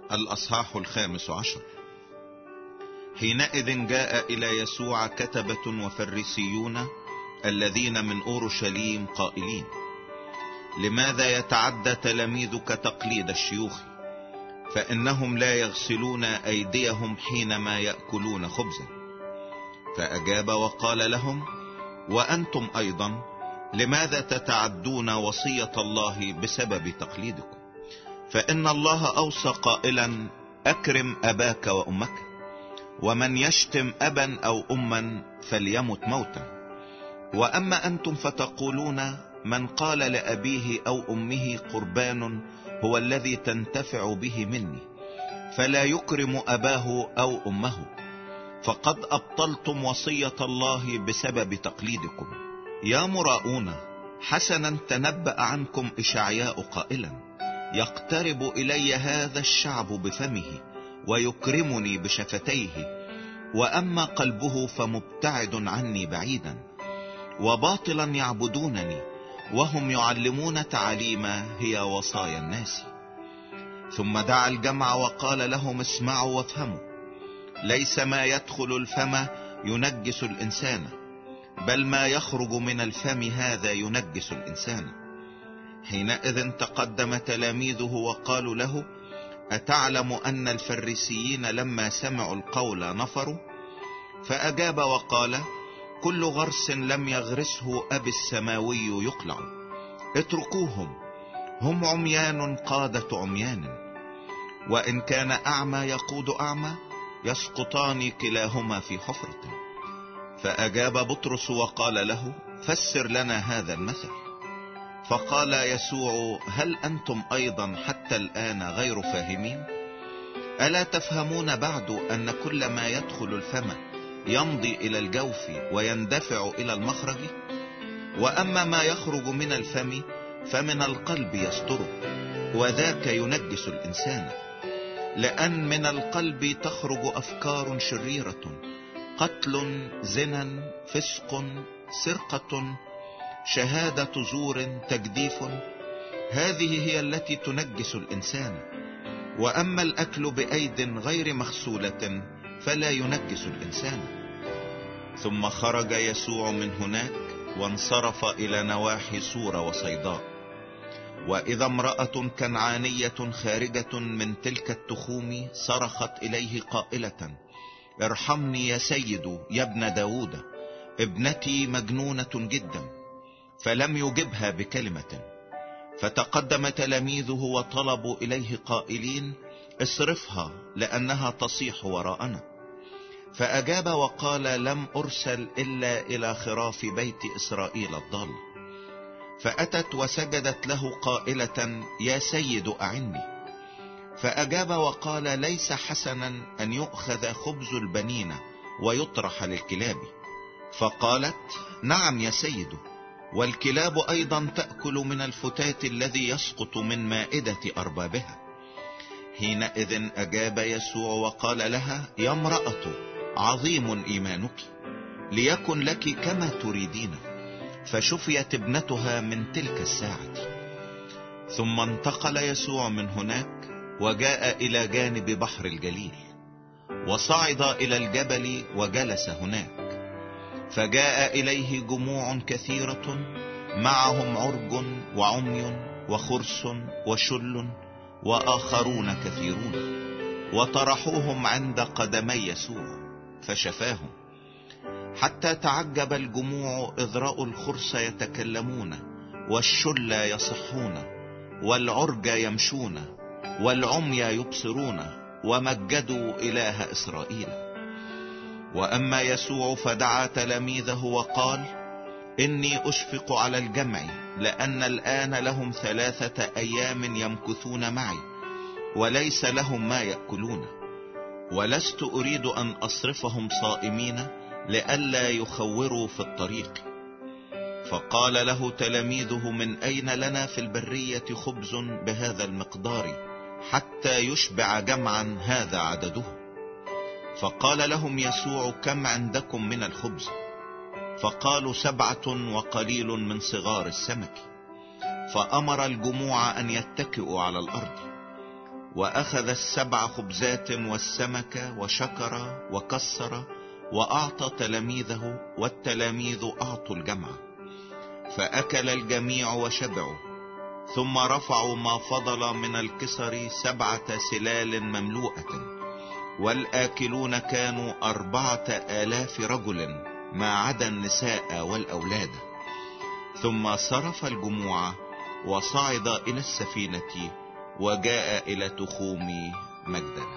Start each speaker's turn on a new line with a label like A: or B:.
A: الأصحاح 15. حينئذ جاء إلى يسوع كتبة وفريسيون الذين من أورشليم قائلين: لماذا يتعدى تلاميذك تقليد الشيوخ؟ فإنهم لا يغسلون أيديهم حينما يأكلون خبزا. فأجاب وقال لهم: وأنتم أيضا لماذا تتعدون وصية الله بسبب تقليدكم؟ فإن الله أوصى قائلا: أكرم أباك وأمك، ومن يشتم أبا أو أما فليمت موتا. وأما أنتم فتقولون: من قال لأبيه أو أمه قربان هو الذي تنتفع به مني، فلا يكرم أباه أو أمه، فقد أبطلتم وصية الله بسبب تقليدكم. يا مراؤون، حسنا تنبأ عنكم إشعياء قائلا: يقترب إلي هذا الشعب بفمه ويكرمني بشفتيه، وأما قلبه فمبتعد عني بعيدا، وباطلا يعبدونني وهم يعلمون تعاليما هي وصايا الناس. ثم دعا الجمع وقال لهم: اسمعوا وافهموا، ليس ما يدخل الفم ينجس الإنسان، بل ما يخرج من الفم هذا ينجس الإنسان. حينئذ تقدم تلاميذه وقالوا له: أتعلم أن الفريسيين لما سمعوا القول نفروا؟ فأجاب وقال: كل غرس لم يغرسه أبي السماوي يقلع. اتركوهم، هم عميان قادة عميان، وإن كان أعمى يقود أعمى يسقطان كلاهما في حفرة. فأجاب بطرس وقال له: فسر لنا هذا المثل. فقال يسوع: هل أنتم أيضا حتى الآن غير فاهمين؟ ألا تفهمون بعد أن كل ما يدخل الفم يمضي إلى الجوف ويندفع إلى المخرج؟ وأما ما يخرج من الفم فمن القلب يصدره، وذاك ينجس الإنسان. لأن من القلب تخرج أفكار شريرة: قتل، زنا، فسق، سرقة، شهادة زور، تجديف. هذه هي التي تنجس الإنسان. وأما الأكل بأيد غير مغسولة فلا ينجس الإنسان. ثم خرج يسوع من هناك وانصرف إلى نواحي سور وصيداء. وإذا امرأة كنعانية خارجة من تلك التخوم صرخت إليه قائلة: ارحمني يا سيد يا ابن داود، ابنتي مجنونة جدا. فلم يجبها بكلمة. فتقدم تلاميذه وطلبوا إليه قائلين: اصرفها لأنها تصيح وراءنا. فأجاب وقال: لم أرسل إلا إلى خراف بيت إسرائيل الضال. فأتت وسجدت له قائلة: يا سيد أعني. فأجاب وقال: ليس حسنا أن يؤخذ خبز البنين ويطرح للكلاب. فقالت: نعم يا سيد، والكلاب أيضا تأكل من الفتات الذي يسقط من مائدة أربابها. حينئذ أجاب يسوع وقال لها: يا امرأة، عظيم إيمانك، ليكن لك كما تريدين. فشفيت ابنتها من تلك الساعة. ثم انتقل يسوع من هناك وجاء إلى جانب بحر الجليل، وصعد إلى الجبل وجلس هناك. فجاء إليه جموع كثيرة، معهم عرج وعمي وخرس وشل وآخرون كثيرون، وطرحوهم عند قدمي يسوع فشفاهم. حتى تعجب الجموع إذ رأوا الخرس يتكلمون، والشل يصحون، والعرج يمشون، والعمي يبصرون، ومجدوا إله إسرائيل. وأما يسوع فدعا تلاميذه وقال: إني أشفق على الجمع، لأن الآن لهم 3 أيام يمكثون معي، وليس لهم ما يأكلون، ولست أريد أن أصرفهم صائمين لئلا يخوروا في الطريق. فقال له تلاميذه: من أين لنا في البرية خبز بهذا المقدار حتى يشبع جمعا هذا عدده؟ فقال لهم يسوع: كم عندكم من الخبز؟ فقالوا: 7 وقليل من صغار السمك. فأمر الجموع أن يتكئوا على الأرض. وأخذ 7 خبزات والسمك وشكر وكسر وأعطى تلاميذه، والتلاميذ أعطوا الجمع. فأكل الجميع وشبعوا. ثم رفعوا ما فضل من الكسر 7 سلال مملوءة، والآكلون كانوا 4000 رجل ما عدا النساء والأولاد. ثم صرف الجموع وصعد إلى السفينة وجاء إلى تخوم مجدل.